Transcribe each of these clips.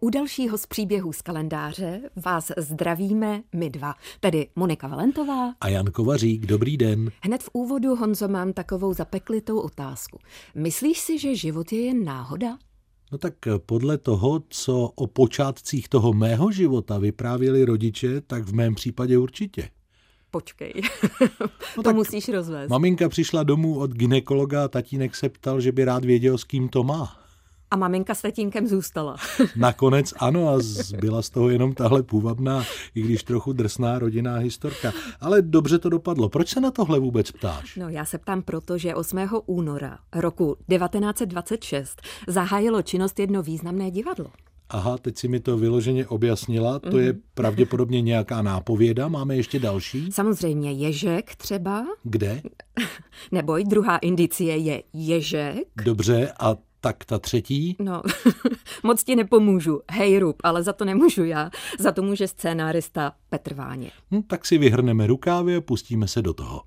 U dalšího z příběhů z kalendáře vás zdravíme my dva, tedy Monika Valentová a Jan Kovařík. Dobrý den. Hned v úvodu, Honzo, mám takovou zapeklitou otázku. Myslíš si, že život je jen náhoda? No tak podle toho, co o počátcích toho mého života vyprávěli rodiče, tak v mém případě určitě. Počkej, No to musíš rozvést. Maminka přišla domů od gynekologa a tatínek se ptal, že by rád věděl, s kým to má. A maminka s tatínkem zůstala. Nakonec ano, a byla z toho jenom tahle půvabná, i když trochu drsná rodinná historka. Ale dobře to dopadlo. Proč se na tohle vůbec ptáš? No, já se ptám proto, že 8. února roku 1926 zahájilo činnost jedno významné divadlo. Aha, teď si mi to vyloženě objasnila. To je pravděpodobně nějaká nápověda. Máme ještě další? Samozřejmě Ježek třeba. Kde? Neboj, druhá indicie je Ježek. Dobře, a tak ta třetí? No, moc ti nepomůžu. Hejrup, ale za to nemůžu já. Za to může scénárista Petr Váně. Tak si vyhrneme rukávy a pustíme se do toho.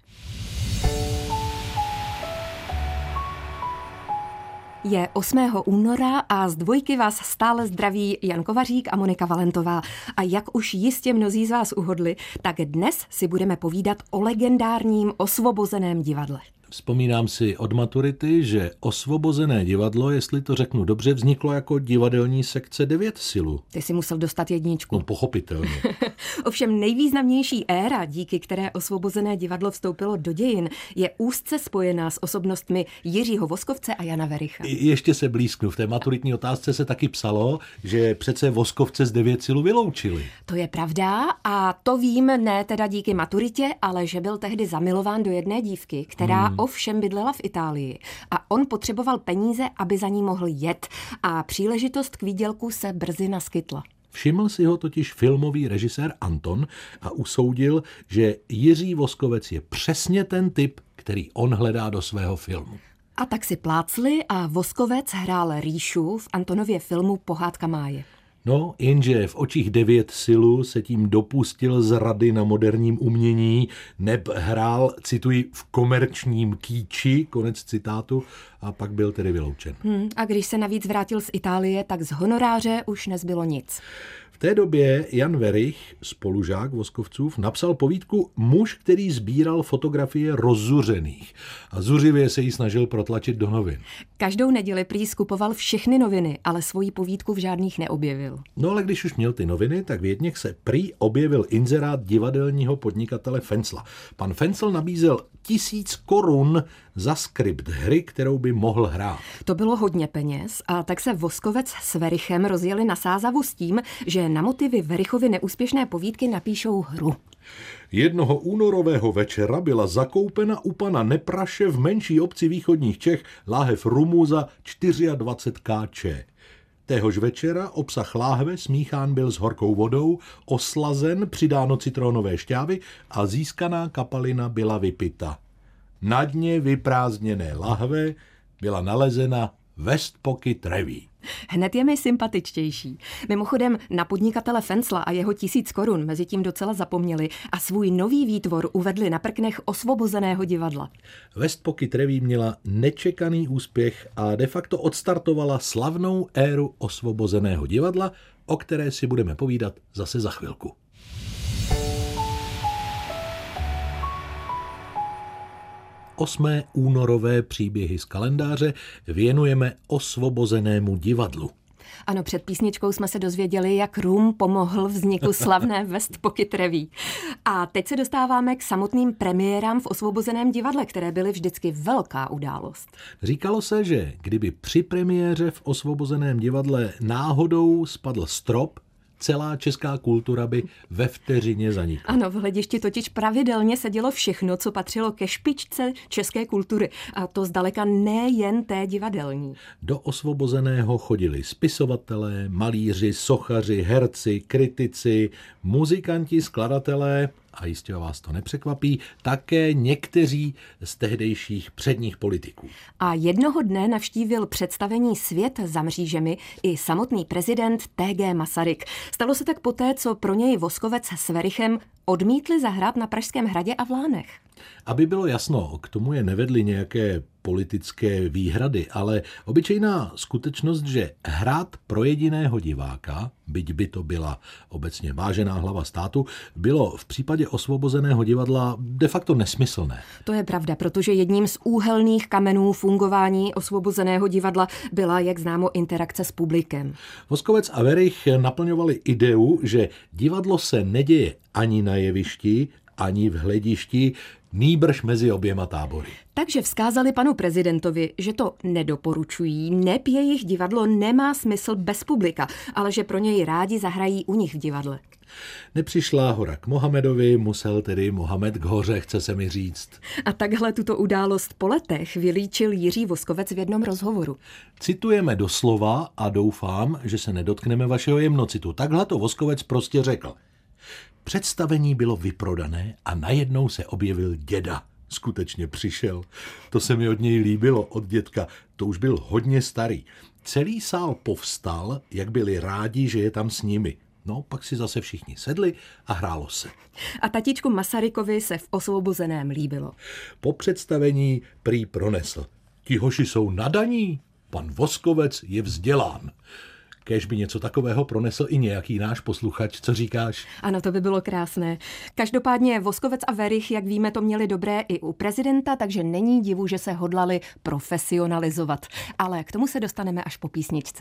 Je 8. února a z dvojky vás stále zdraví Jan Kovařík a Monika Valentová. A jak už jistě mnozí z vás uhodli, tak dnes si budeme povídat o legendárním Osvobozeném divadle. Vzpomínám si od maturity, že Osvobozené divadlo, jestli to řeknu dobře, vzniklo jako divadelní sekce 9 silu. Ty si musel dostat jedničku. No pochopitelně. Ovšem nejvýznamnější éra, díky které Osvobozené divadlo vstoupilo do dějin, je úzce spojená s osobnostmi Jiřího Voskovce a Jana Wericha. Ještě se blízknu. V té maturitní otázce se taky psalo, že přece Voskovce z 9 silu vyloučili. To je pravda a to vím ne teda díky maturitě, ale že byl tehdy zamilován do jedné dívky, která ovšem bydlela v Itálii a on potřeboval peníze, aby za ní mohl jet a příležitost k výdělku se brzy naskytla. Všiml si ho totiž filmový režisér Anton a usoudil, že Jiří Voskovec je přesně ten typ, který on hledá do svého filmu. A tak si plácli a Voskovec hrál Ríšu v Antonově filmu Pohádka máje. No, jenže v očích 9 silu se tím dopustil zrady na moderním umění, neb hrál, cituji, v komerčním kýči, konec citátu, a pak byl tedy vyloučen. A když se navíc vrátil z Itálie, tak z honoráře už nezbylo nic. V té době Jan Werich, spolužák Voskovcův, napsal povídku Muž, který sbíral fotografie rozzuřených a zuřivě se jí snažil protlačit do novin. Každou neděli prý skupoval všechny noviny, ale svoji povídku v žádných neobjevil. No ale když už měl ty noviny, tak v jedněch se prý objevil inzerát divadelního podnikatele Fencla. Pan Fencl nabízel 1000 korun za skript hry, kterou by mohl hrát. To bylo hodně peněz a tak se Voskovec s Werichem rozjeli na sázavu s tím, že na motivy Werichovy neúspěšné povídky napíšou hru. Jednoho únorového večera byla zakoupena u pana Nepraše v menší obci východních Čech láhev rumu za 24 kč. Téhož večera obsah láhve smíchán byl s horkou vodou, oslazen, přidáno citronové šťávy a získaná kapalina byla vypita. Na dně vyprázdněné lahve byla nalezena West Pocket Revue. Hned je mi sympatičtější. Mimochodem na podnikatele Fencla a jeho 1000 korun mezi tím docela zapomněli a svůj nový výtvor uvedli na prknech Osvobozeného divadla. West Pocket Revue měla nečekaný úspěch a de facto odstartovala slavnou éru Osvobozeného divadla, o které si budeme povídat zase za chvilku. Osmé únorové příběhy z kalendáře věnujeme Osvobozenému divadlu. Ano, před písničkou jsme se dozvěděli, jak rum pomohl vzniku slavné West Pocket Revue. A teď se dostáváme k samotným premiérám v Osvobozeném divadle, které byly vždycky velká událost. Říkalo se, že kdyby při premiéře v Osvobozeném divadle náhodou spadl strop, celá česká kultura by ve vteřině zanikla. Ano, v hledišti totiž pravidelně se dělo všechno, co patřilo ke špičce české kultury. A to zdaleka nejen té divadelní. Do Osvobozeného chodili spisovatelé, malíři, sochaři, herci, kritici, muzikanti, skladatelé a jistě vás to nepřekvapí, také někteří z tehdejších předních politiků. A jednoho dne navštívil představení Svět za mřížemi i samotný prezident T.G. Masaryk. Stalo se tak poté, co pro něj Voskovec s Werichem odmítli zahrát na Pražském hradě a v Lánech. Aby bylo jasno, k tomu je nevedly nějaké politické výhrady, ale obyčejná skutečnost, že hrát pro jediného diváka, byť by to byla obecně vážená hlava státu, bylo v případě Osvobozeného divadla de facto nesmyslné. To je pravda, protože jedním z úhelných kamenů fungování Osvobozeného divadla byla, jak známo, interakce s publikem. Voskovec a Werich naplňovali ideu, že divadlo se neděje ani na jevišti, ani v hledišti, nýbrž mezi oběma tábory. Takže vzkázali panu prezidentovi, že to nedoporučují, neb jejich divadlo nemá smysl bez publika, ale že pro něj rádi zahrají u nich v divadle. Nepřišla hora k Mohamedovi, musel tedy Mohamed k hoře, chce se mi říct. A takhle tuto událost po letech vylíčil Jiří Voskovec v jednom rozhovoru. Citujeme doslova a doufám, že se nedotkneme vašeho jemnocitu. Takhle to Voskovec prostě řekl. Představení bylo vyprodané a najednou se objevil děda. Skutečně přišel. To se mi od něj líbilo, od dědka. To už byl hodně starý. Celý sál povstal, jak byli rádi, že je tam s nimi. No, pak si zase všichni sedli a hrálo se. A tatíčku Masarykovi se v Osvobozeném líbilo. Po představení prý pronesl. Ti hoši jsou nadaní, pan Voskovec je vzdělán. Kéž by něco takového pronesl i nějaký náš posluchač, co říkáš? Ano, to by bylo krásné. Každopádně Voskovec a Werich, jak víme, to měli dobré i u prezidenta, takže není divu, že se hodlali profesionalizovat. Ale k tomu se dostaneme až po písničce.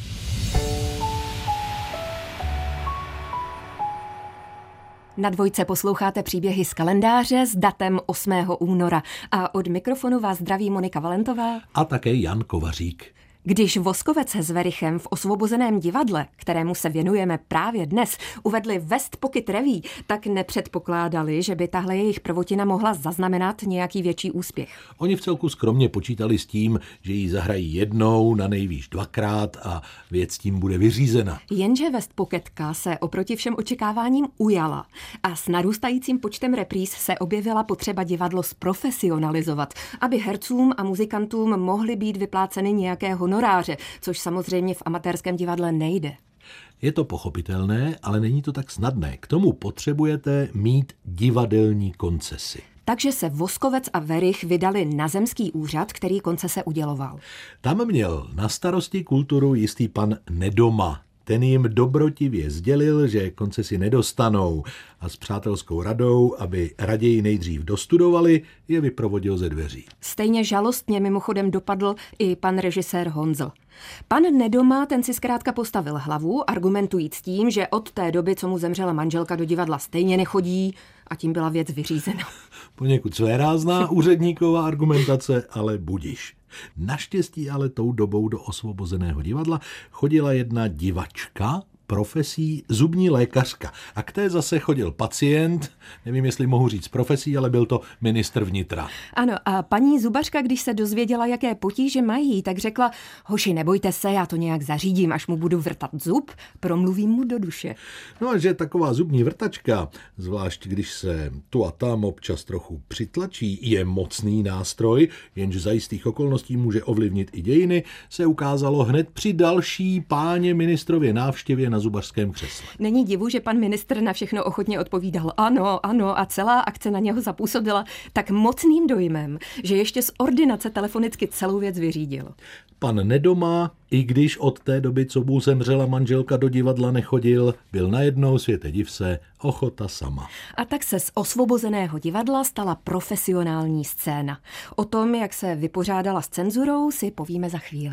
Na Dvojce posloucháte příběhy z kalendáře s datem 8. února. A od mikrofonu vás zdraví Monika Valentová a také Jan Kovařík. Když Voskovec s Werichem v Osvobozeném divadle, kterému se věnujeme právě dnes, uvedli West Pocket Revue, tak nepředpokládali, že by tahle jejich prvotina mohla zaznamenat nějaký větší úspěch. Oni vcelku skromně počítali s tím, že ji zahrají jednou, na nejvýš dvakrát a věc tím bude vyřízena. Jenže West Pocketka se oproti všem očekáváním ujala a s narůstajícím počtem repríz se objevila potřeba divadlo zprofesionalizovat, aby hercům a muzikantům mohly být vypláceny nějaké honoráře, což samozřejmě v amatérském divadle nejde. Je to pochopitelné, ale není to tak snadné. K tomu potřebujete mít divadelní koncesi. Takže se Voskovec a Werich vydali na zemský úřad, který koncese uděloval. Tam měl na starosti kulturu jistý pan Nedoma. Ten jim dobrotivě sdělil, že koncesi nedostanou a s přátelskou radou, aby raději nejdřív dostudovali, je vyprovodil ze dveří. Stejně žalostně mimochodem dopadl i pan režisér Honzl. Pan Nedoma, ten si zkrátka postavil hlavu, argumentujíc tím, že od té doby, co mu zemřela manželka, do divadla stejně nechodí a tím byla věc vyřízena. Poněkud svérázná úředníková argumentace, ale budiš. Naštěstí ale tou dobou do Osvobozeného divadla chodila jedna divačka, profesí zubní lékařka. A k té zase chodil pacient, nevím, jestli mohu říct profesí, ale byl to ministr vnitra. Ano, a paní zubařka, když se dozvěděla, jaké potíže mají, tak řekla, hoši, nebojte se, já to nějak zařídím, až mu budu vrtat zub, promluvím mu do duše. No a že taková zubní vrtačka, zvlášť když se tu a tam občas trochu přitlačí, je mocný nástroj, jenž za jistých okolností může ovlivnit i dějiny, se ukázalo hned při další páně ministrově návštěvě na zubařském křesle. Není divu, že pan ministr na všechno ochotně odpovídal ano, ano a celá akce na něho zapůsobila tak mocným dojmem, že ještě z ordinace telefonicky celou věc vyřídil. Pan Nedoma, i když od té doby, co mu zemřela manželka, do divadla nechodil, byl najednou, světe div se, ochota sama. A tak se z Osvobozeného divadla stala profesionální scéna. O tom, jak se vypořádala s cenzurou, si povíme za chvíli.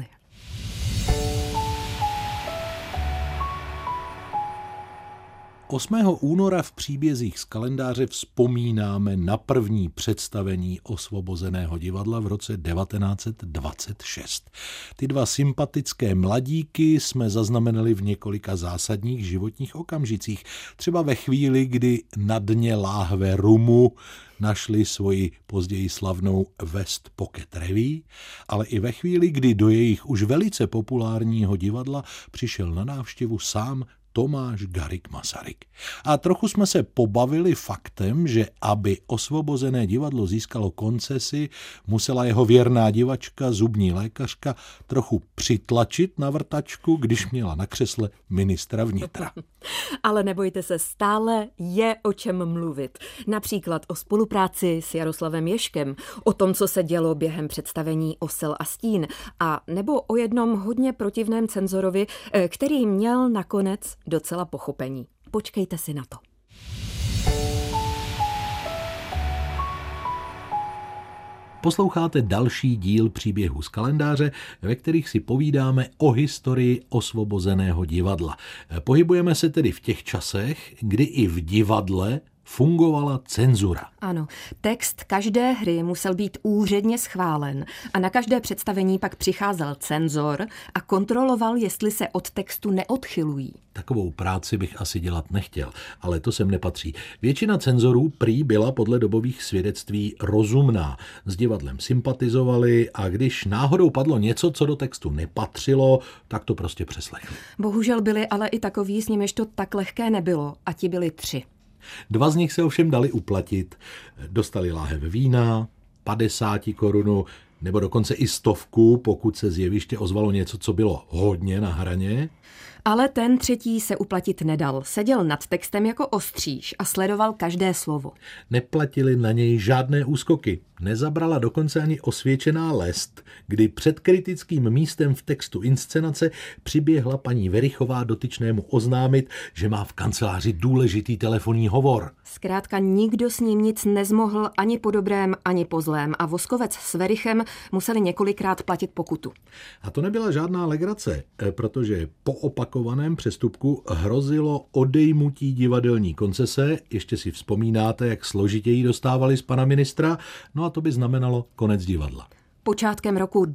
Osmého února v příbězích z kalendáře vzpomínáme na první představení Osvobozeného divadla v roce 1926. Ty dva sympatické mladíky jsme zaznamenali v několika zásadních životních okamžicích. Třeba ve chvíli, kdy na dně láhve rumu našli svoji později slavnou West Pocket Revue, ale i ve chvíli, kdy do jejich už velice populárního divadla přišel na návštěvu sám Tomáš Garrigue Masaryk. A trochu jsme se pobavili faktem, že aby Osvobozené divadlo získalo koncesi, musela jeho věrná divačka, zubní lékařka, trochu přitlačit na vrtačku, když měla na křesle ministra vnitra. Ale nebojte se, stále je o čem mluvit. Například o spolupráci s Jaroslavem Ježkem, o tom, co se dělo během představení Osel a stín, a nebo o jednom hodně protivném cenzorovi, který měl nakonec docela pochopení. Počkejte si na to. Posloucháte další díl příběhů z kalendáře, ve kterých si povídáme o historii osvobozeného divadla. Pohybujeme se tedy v těch časech, kdy i v divadle fungovala cenzura. Ano, text každé hry musel být úředně schválen a na každé představení pak přicházel cenzor a kontroloval, jestli se od textu neodchylují. Takovou práci bych asi dělat nechtěl, ale to sem nepatří. Většina cenzorů prý byla podle dobových svědectví rozumná. S divadlem sympatizovali a když náhodou padlo něco, co do textu nepatřilo, tak to prostě přeslechli. Bohužel byli ale i takoví, s nimiž to tak lehké nebylo, a ti byli 3. 2 z nich se ovšem dali uplatit. Dostali láhev vína, 50 korun, nebo dokonce i 100, pokud se z jeviště ozvalo něco, co bylo hodně na hraně. Ale ten 3. se uplatit nedal. Seděl nad textem jako ostříž a sledoval každé slovo. Neplatili na něj žádné úskoky. Nezabrala dokonce ani osvědčená lest, kdy před kritickým místem v textu inscenace přiběhla paní Werichová dotyčnému oznámit, že má v kanceláři důležitý telefonní hovor. Zkrátka nikdo s ním nic nezmohl ani po dobrém, ani po zlém a Voskovec s Werichem museli několikrát platit pokutu. A to nebyla žádná legrace, protože po opakovaném přestupku hrozilo odejmutí divadelní koncese. Ještě si vzpomínáte, jak složitě ji dostávali z pana ministra, no a to by znamenalo konec divadla. Počátkem roku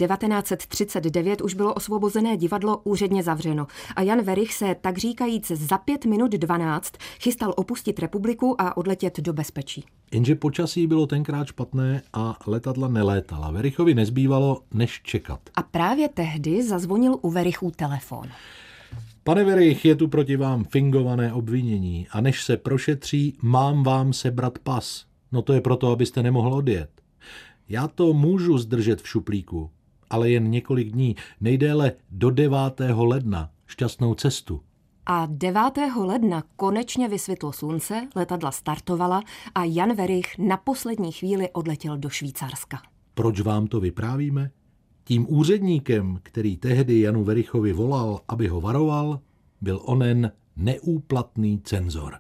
1939 už bylo osvobozené divadlo úředně zavřeno a Jan Werich se, tak říkajíc, za 5:12 chystal opustit republiku a odletět do bezpečí. Jenže počasí bylo tenkrát špatné a letadla nelétala. Werichovi nezbývalo, než čekat. A právě tehdy zazvonil u Werichů telefon. Pane Werich, je tu proti vám fingované obvinění a než se prošetří, mám vám sebrat pas. No to je proto, abyste nemohl odjet. Já to můžu zdržet v šuplíku, ale jen několik dní, nejdéle do 9. ledna. Šťastnou cestu. A 9. ledna konečně vysvětlo slunce, letadla startovala a Jan Werich na poslední chvíli odletěl do Švýcarska. Proč vám to vyprávíme? Tím úředníkem, který tehdy Janu Werichovi volal, aby ho varoval, byl onen neúplatný cenzor.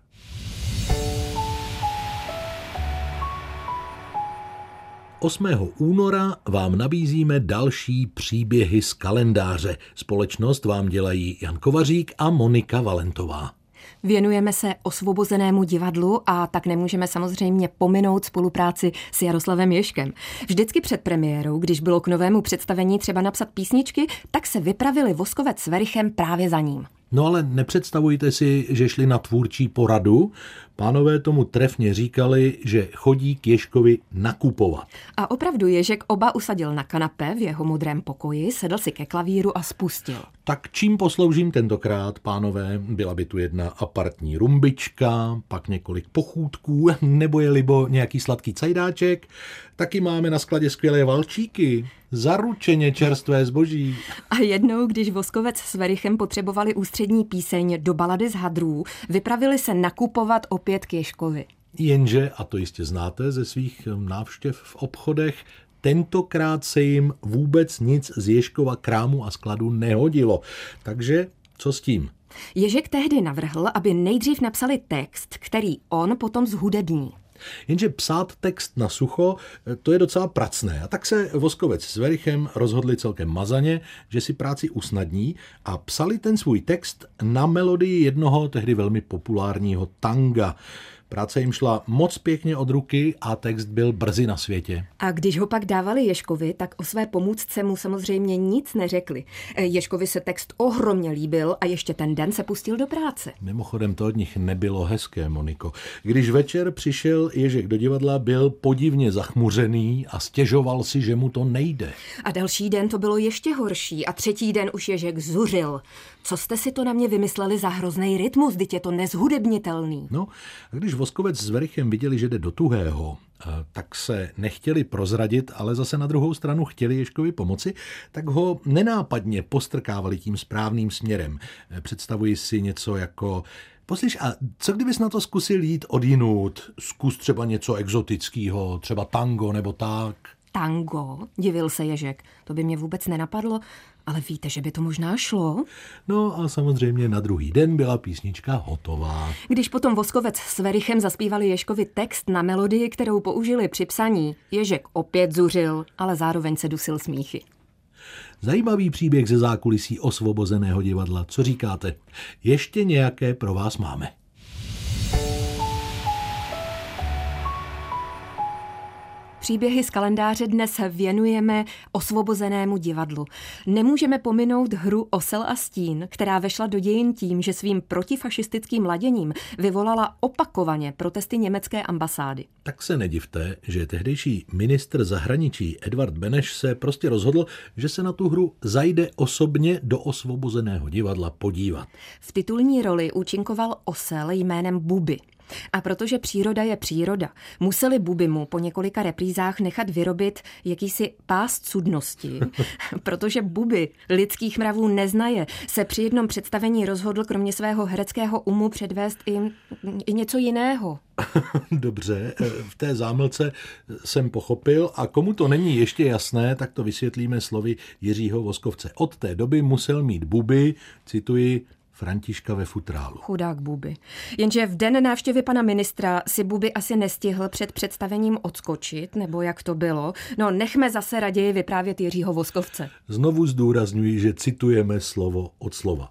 Osmého února vám nabízíme další příběhy z kalendáře. Společnost vám dělají Jan Kovařík a Monika Valentová. Věnujeme se osvobozenému divadlu a tak nemůžeme samozřejmě pominout spolupráci s Jaroslavem Ježkem. Vždycky před premiérou, když bylo k novému představení třeba napsat písničky, tak se vypravili Voskovec s Werichem právě za ním. No ale nepředstavujte si, že šli na tvůrčí poradu. Pánové tomu trefně říkali, že chodí k Ježkovi nakupovat. A opravdu Ježek oba usadil na kanapé v jeho modrém pokoji, sedl si ke klavíru a spustil. Tak čím posloužím tentokrát, pánové? Byla by tu jedna apartní rumbička, pak několik pochůdků, nebo je libo nějaký sladký cajdáček. Taky máme na skladě skvělé valčíky, zaručeně čerstvé zboží. A jednou, když Voskovec s Werichem potřebovali ústřední píseň do balady z hadrů, vypravili se nakupovat opět k Ježkovi. Jenže, a to jistě znáte ze svých návštěv v obchodech, tentokrát se jim vůbec nic z Ježkova krámu a skladu nehodilo. Takže co s tím? Ježek tehdy navrhl, aby nejdřív napsali text, který on potom zhudební. Jenže psát text na sucho, to je docela pracné. A tak se Voskovec s Werichem rozhodli celkem mazaně, že si práci usnadní a psali ten svůj text na melodii jednoho tehdy velmi populárního tanga. Práce jim šla moc pěkně od ruky a text byl brzy na světě. A když ho pak dávali Ježkovi, tak o své pomůcce mu samozřejmě nic neřekli. Ježkovi se text ohromně líbil a ještě ten den se pustil do práce. Mimochodem to od nich nebylo hezké, Moniko. Když večer přišel Ježek do divadla, byl podivně zachmuřený a stěžoval si, že mu to nejde. A další den to bylo ještě horší a třetí den už Ježek zuřil. Co jste si to na mě vymysleli za hrozný rytmus, vždyť je to nezhudebnitelný. No, a když Voskovec s Werichem viděli, že jde do tuhého, tak se nechtěli prozradit, ale zase na druhou stranu chtěli Ježkovi pomoci, tak ho nenápadně postrkávali tím správným směrem. Představuji si něco jako: Poslyš, a co kdybys na to zkusil jít odjinud? Zkus třeba něco exotického, třeba tango nebo tak. Tango? Divil se Ježek. To by mě vůbec nenapadlo, ale víte, že by to možná šlo? No a samozřejmě na druhý den byla písnička hotová. Když potom Voskovec s Verichem zaspívali Ježkovi text na melodii, kterou použili při psaní, Ježek opět zuřil, ale zároveň se dusil smíchy. Zajímavý příběh ze zákulisí Osvobozeného divadla. Co říkáte? Ještě nějaké pro vás máme. Příběhy z kalendáře dnes věnujeme Osvobozenému divadlu. Nemůžeme pominout hru Osel a stín, která vešla do dějin tím, že svým protifašistickým laděním vyvolala opakovaně protesty německé ambasády. Tak se nedivte, že tehdejší ministr zahraničí Edvard Beneš se prostě rozhodl, že se na tu hru zajde osobně do Osvobozeného divadla podívat. V titulní roli účinkoval osel jménem Buby. A protože příroda je příroda, museli Buby mu po několika reprízách nechat vyrobit jakýsi pás cudnosti. Protože Buby lidských mravů neznaje, se při jednom představení rozhodl kromě svého hereckého umu předvést i něco jiného. Dobře, v té zámlce jsem pochopil a komu to není ještě jasné, tak to vysvětlíme slovy Jiřího Voskovce. Od té doby musel mít Buby, cituji, Františka ve futrálu. Chudák Buby. Jenže v den návštěvy pana ministra si Buby asi nestihl před představením odskočit, nebo jak to bylo. No, nechme zase raději vyprávět Jiřího Voskovce. Znovu zdůrazňuji, že citujeme slovo od slova.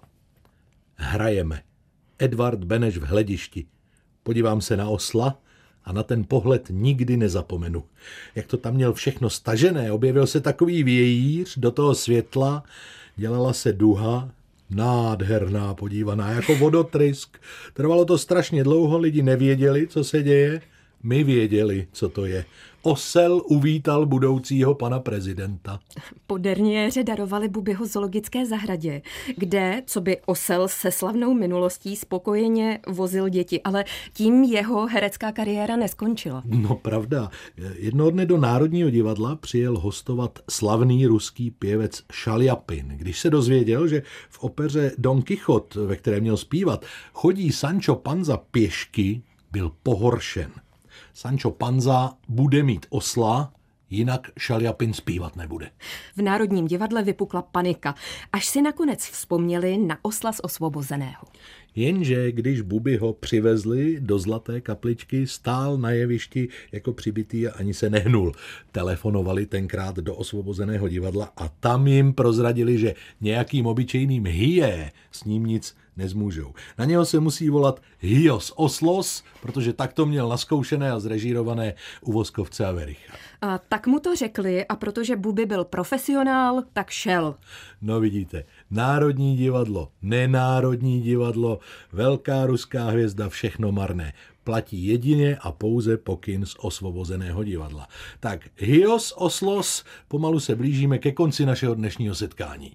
Hrajeme. Edvard Beneš v hledišti. Podívám se na osla a na ten pohled nikdy nezapomenu. Jak to tam měl všechno stažené, objevil se takový vějíř do toho světla, dělala se duha, nádherná, podívaná, jako vodotrysk. Trvalo to strašně dlouho, lidi nevěděli, co se děje. My věděli, co to je. Osel uvítal budoucího pana prezidenta. Po derniéře darovali Bubyho zoologické zahradě, kde, co by osel se slavnou minulostí, spokojeně vozil děti, ale tím jeho herecká kariéra neskončila. No pravda. Jednoho dne do Národního divadla přijel hostovat slavný ruský pěvec Šaljapin. Když se dozvěděl, že v opeře Don Quichot, ve které měl zpívat, chodí Sancho Panza pěšky, byl pohoršen. Sancho Panza bude mít osla, jinak Šaljapin zpívat nebude. V Národním divadle vypukla panika, až si nakonec vzpomněli na osla z Osvobozeného. Jenže když Buby ho přivezli do Zlaté kapličky, stál na jevišti jako přibitý a ani se nehnul. Telefonovali tenkrát do Osvobozeného divadla a tam jim prozradili, že nějakým obyčejným hyje s ním nic nezmůžou. Na něho se musí volat Hyos Oslos, protože tak to měl naskoušené a zrežírované u Voskovce a Vericha. A tak mu to řekli a protože Buby byl profesionál, tak šel. No vidíte, Národní divadlo, nenárodní divadlo, velká ruská hvězda, všechno marné. Platí jedině a pouze pokyn z Osvobozeného divadla. Tak Hyos Oslos, pomalu se blížíme ke konci našeho dnešního setkání.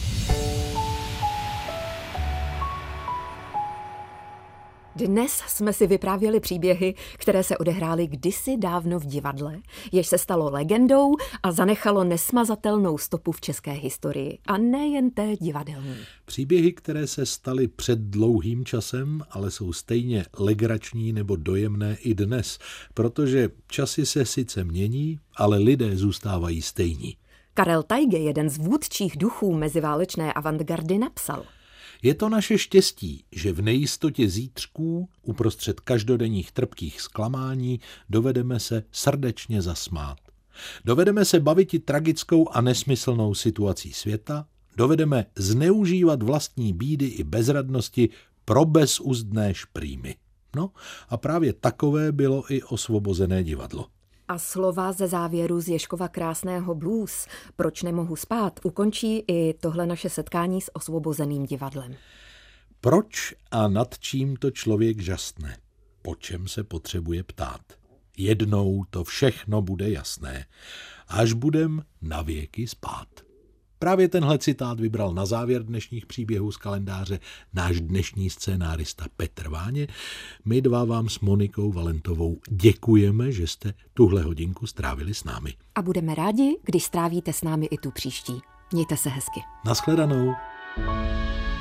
Dnes jsme si vyprávěli příběhy, které se odehrály kdysi dávno v divadle, jež se stalo legendou a zanechalo nesmazatelnou stopu v české historii. A nejen té divadelní. Příběhy, které se staly před dlouhým časem, ale jsou stejně legrační nebo dojemné i dnes, protože časy se sice mění, ale lidé zůstávají stejní. Karel Tajge, jeden z vůdčích duchů meziválečné avantgardy, napsal: Je to naše štěstí, že v nejistotě zítřků, uprostřed každodenních trpkých zklamání, dovedeme se srdečně zasmát. Dovedeme se baviti tragickou a nesmyslnou situací světa, dovedeme zneužívat vlastní bídy i bezradnosti pro bezúzdné šprýmy. No a právě takové bylo i Osvobozené divadlo. A slova ze závěru z Ježkova krásného blues Proč nemohu spát ukončí i tohle naše setkání s Osvobozeným divadlem. Proč a nad čím to člověk žasne? Po čem se potřebuje ptát? Jednou to všechno bude jasné, až budem navěky spát. Právě tenhle citát vybral na závěr dnešních příběhů z kalendáře náš dnešní scénárista Petr Váně. My dva vám s Monikou Valentovou děkujeme, že jste tuhle hodinku strávili s námi. A budeme rádi, když strávíte s námi i tu příští. Mějte se hezky. Naschledanou.